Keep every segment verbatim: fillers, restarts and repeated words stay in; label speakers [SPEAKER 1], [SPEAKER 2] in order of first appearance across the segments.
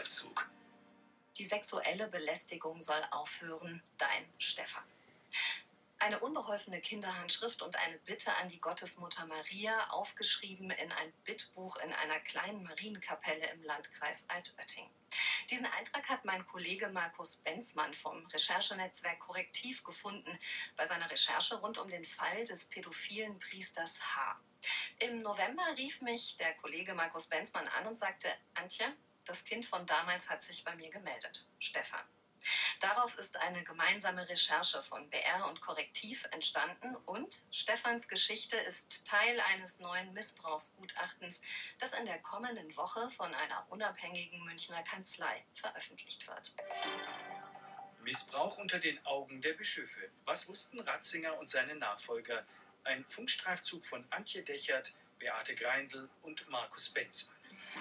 [SPEAKER 1] Schriftzug.
[SPEAKER 2] Die sexuelle Belästigung soll aufhören, dein Stefan. Eine unbeholfene Kinderhandschrift und eine Bitte an die Gottesmutter Maria, aufgeschrieben in ein Bittbuch in einer kleinen Marienkapelle im Landkreis Altötting. Diesen Eintrag hat mein Kollege Markus Benzmann vom Recherchenetzwerk Korrektiv gefunden bei seiner Recherche rund um den Fall des pädophilen Priesters H. Im November rief mich der Kollege Markus Benzmann an und sagte: Antje, das Kind von damals hat sich bei mir gemeldet, Stefan. Daraus ist eine gemeinsame Recherche von B R und Korrektiv entstanden und Stefans Geschichte ist Teil eines neuen Missbrauchsgutachtens, das in der kommenden Woche von einer unabhängigen Münchner Kanzlei veröffentlicht wird.
[SPEAKER 3] Missbrauch unter den Augen der Bischöfe. Was wussten Ratzinger und seine Nachfolger? Ein Funkstreifzug von Antje Dechert, Beate Greindl und Markus Benzmann.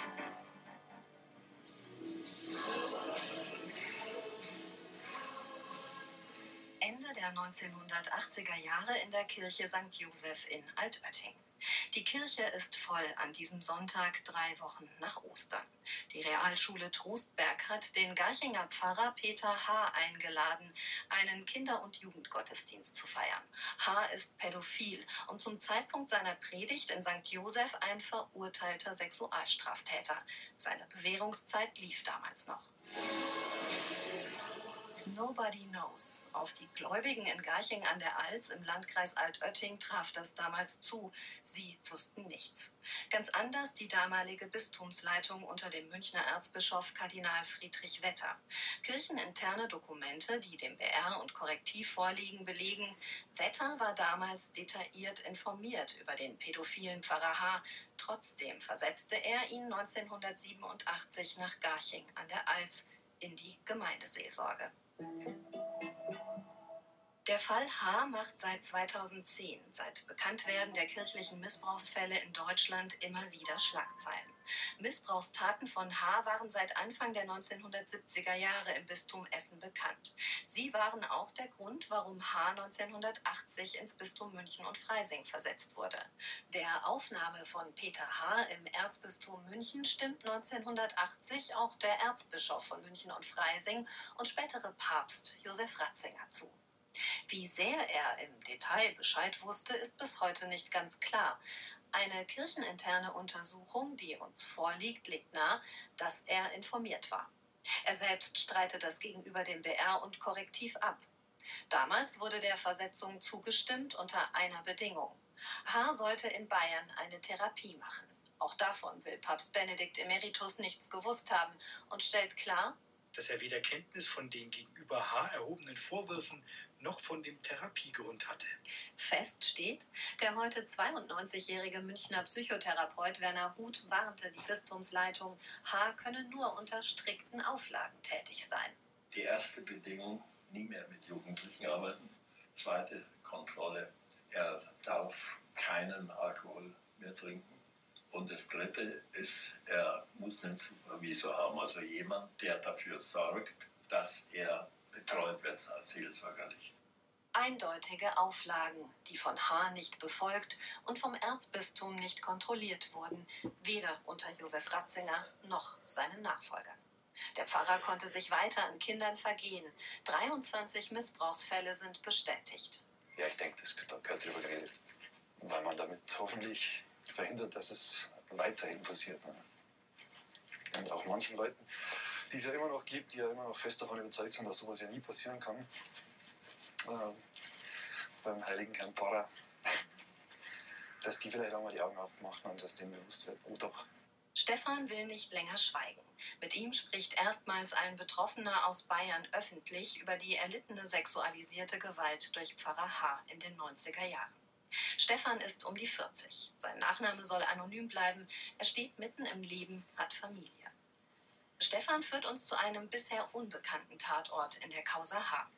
[SPEAKER 2] Ende der neunzehnhundertachtziger Jahre in der Kirche Sankt Joseph in Altötting. Die Kirche ist voll an diesem Sonntag, drei Wochen nach Ostern. Die Realschule Trostberg hat den Garchinger Pfarrer Peter H. eingeladen, einen Kinder- und Jugendgottesdienst zu feiern. H. ist pädophil und zum Zeitpunkt seiner Predigt in Sankt Joseph ein verurteilter Sexualstraftäter. Seine Bewährungszeit lief damals noch. Nobody knows. Auf die Gläubigen in Garching an der Alz im Landkreis Altötting traf das damals zu. Sie wussten nichts. Ganz anders die damalige Bistumsleitung unter dem Münchner Erzbischof Kardinal Friedrich Wetter. Kircheninterne Dokumente, die dem B R und Korrektiv vorliegen, belegen, Wetter war damals detailliert informiert über den pädophilen Pfarrer H. Trotzdem versetzte er ihn neunzehnhundertsiebenundachtzig nach Garching an der Alz in die Gemeindeseelsorge. Der Fall H. macht seit zweitausendzehn, seit Bekanntwerden der kirchlichen Missbrauchsfälle in Deutschland, immer wieder Schlagzeilen. Missbrauchstaten von H. waren seit Anfang der neunzehnhundertsiebziger Jahre im Bistum Essen bekannt. Sie waren auch der Grund, warum H. neunzehnhundertachtzig ins Bistum München und Freising versetzt wurde. Der Aufnahme von Peter H. im Erzbistum München stimmt neunzehnhundertachtzig auch der Erzbischof von München und Freising und spätere Papst Josef Ratzinger zu. Wie sehr er im Detail Bescheid wusste, ist bis heute nicht ganz klar. Eine kircheninterne Untersuchung, die uns vorliegt, legt nahe, dass er informiert war. Er selbst streitet das gegenüber dem B R und Korrektiv ab. Damals wurde der Versetzung zugestimmt unter einer Bedingung. H. sollte in Bayern eine Therapie machen. Auch davon will Papst Benedikt Emeritus nichts gewusst haben und stellt klar,
[SPEAKER 3] dass er weder Kenntnis von den gegenüber H. erhobenen Vorwürfen noch von dem Therapiegrund hatte.
[SPEAKER 2] Fest steht, der heute zweiundneunzigjährige Münchner Psychotherapeut Werner Huth warnte die Bistumsleitung, H. könne nur unter strikten Auflagen tätig sein.
[SPEAKER 4] Die erste Bedingung, nie mehr mit Jugendlichen arbeiten. Zweite Kontrolle, er darf keinen Alkohol mehr trinken. Und das Dritte ist, er muss einen Supervisor haben, also jemand, der dafür sorgt, dass er betreut wird, seelsorgerlich.
[SPEAKER 2] Eindeutige Auflagen, die von H. nicht befolgt und vom Erzbistum nicht kontrolliert wurden, weder unter Josef Ratzinger noch seinen Nachfolgern. Der Pfarrer konnte sich weiter an Kindern vergehen. dreiundzwanzig Missbrauchsfälle sind bestätigt.
[SPEAKER 5] Ja, ich denke, das gehört drüber geredet, weil man damit hoffentlich verhindert, dass es weiterhin passiert. Ne? Und auch manchen Leuten, die es ja immer noch gibt, die ja immer noch fest davon überzeugt sind, dass sowas ja nie passieren kann, äh, beim heiligen Herrn Pfarrer, dass die vielleicht auch mal die Augen aufmachen und dass denen bewusst wird, oh doch.
[SPEAKER 2] Stefan will nicht länger schweigen. Mit ihm spricht erstmals ein Betroffener aus Bayern öffentlich über die erlittene sexualisierte Gewalt durch Pfarrer H. in den neunziger Jahren. Stefan ist um die vierzig. Sein Nachname soll anonym bleiben. Er steht mitten im Leben, hat Familie. Stefan führt uns zu einem bisher unbekannten Tatort in der Causa H.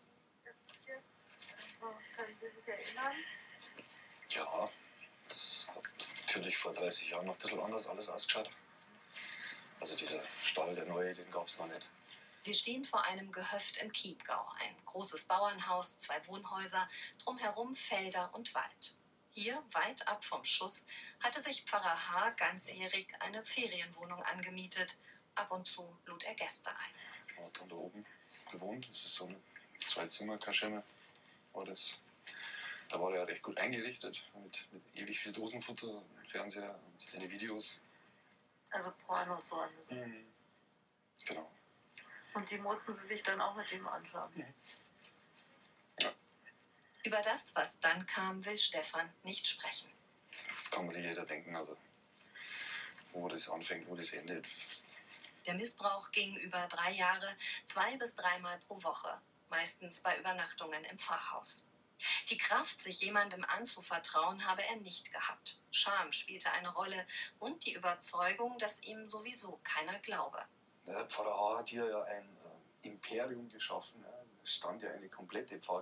[SPEAKER 6] Können Sie sich erinnern?
[SPEAKER 5] Ja, das hat natürlich vor dreißig Jahren noch ein bisschen anders alles ausgeschaut. Also dieser Stall, der neue, den gab es noch nicht.
[SPEAKER 2] Wir stehen vor einem Gehöft im Chiemgau. Ein großes Bauernhaus, zwei Wohnhäuser, drumherum Felder und Wald. Hier, weit ab vom Schuss, hatte sich Pfarrer H. ganzjährig eine Ferienwohnung angemietet Ab und zu lud er Gäste ein.
[SPEAKER 5] Er hat dann da oben gewohnt. Das ist so eine Zwei-Zimmer-Kaschemme. War das. Da war er recht gut eingerichtet, mit, mit ewig viel Dosenfutter, Fernseher und seine Videos.
[SPEAKER 1] Also Pornos waren das.
[SPEAKER 5] Mhm. Genau.
[SPEAKER 1] Und die mussten sie sich dann auch mit ihm anschauen.
[SPEAKER 5] Mhm. Ja.
[SPEAKER 2] Über das, was dann kam, will Stefan nicht sprechen.
[SPEAKER 5] Das kann sich jeder denken, also wo das anfängt, wo das endet.
[SPEAKER 2] Der Missbrauch ging über drei Jahre, zwei bis dreimal pro Woche, meistens bei Übernachtungen im Pfarrhaus. Die Kraft, sich jemandem anzuvertrauen, habe er nicht gehabt. Scham spielte eine Rolle und die Überzeugung, dass ihm sowieso keiner glaube.
[SPEAKER 5] Der Pfarrer H. hat hier ja ein äh, Imperium geschaffen. Ja. Es stand ja eine komplette Pfarrkirche